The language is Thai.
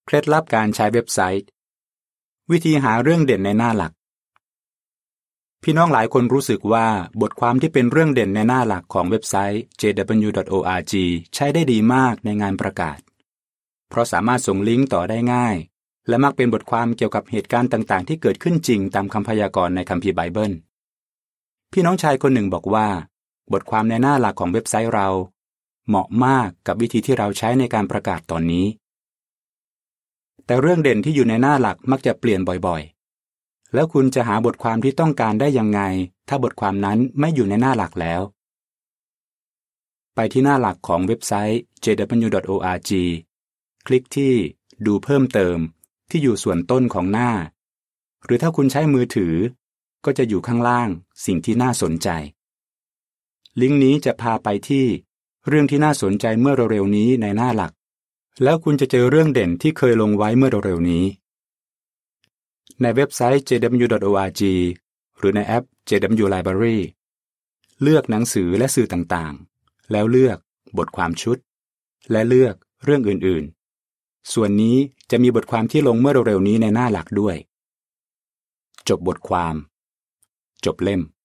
เคล็ดลับการใช้เว็บไซต์วิธีหาเรื่องเด่นในหน้าหลักพี่น้องหลายคนรู้สึกว่าบทความที่เป็นเรื่องเด่นในหน้าหลักของเว็บไซต์ jw.org ใช้ได้ดีมากในงานประกาศเพราะสามารถส่งลิงก์ต่อได้ง่ายและมักเป็นบทความเกี่ยวกับเหตุการณ์ต่างๆที่เกิดขึ้นจริงตามคำพยากรณ์ในคัมภีร์ไบเบิลพี่น้องชายคนหนึ่งบอกว่าบทความในหน้าหลักของเว็บไซต์เราเหมาะมากกับวิธีที่เราใช้ในการประกาศตอนนี้แต่เรื่องเด่นที่อยู่ในหน้าหลักมักจะเปลี่ยนบ่อยๆแล้วคุณจะหาบทความที่ต้องการได้ยังไงถ้าบทความนั้นไม่อยู่ในหน้าหลักแล้วไปที่หน้าหลักของเว็บไซต์ jw.org คลิกที่ดูเพิ่มเติมที่อยู่ส่วนต้นของหน้าหรือถ้าคุณใช้มือถือก็จะอยู่ข้างล่างสิ่งที่น่าสนใจลิงก์นี้จะพาไปที่เรื่องที่น่าสนใจเมื่อเร็วๆนี้ในหน้าหลักแล้วคุณจะเจอเรื่องเด่นที่เคยลงไว้เมื่อเร็วๆนี้ในเว็บไซต์ jw.org หรือในแอป JW Library เลือกหนังสือและสื่อต่างๆแล้วเลือกบทความชุดและเลือกเรื่องอื่นๆส่วนนี้จะมีบทความที่ลงเมื่อเร็วๆนี้ในหน้าหลักด้วยจบบทความจบเล่ม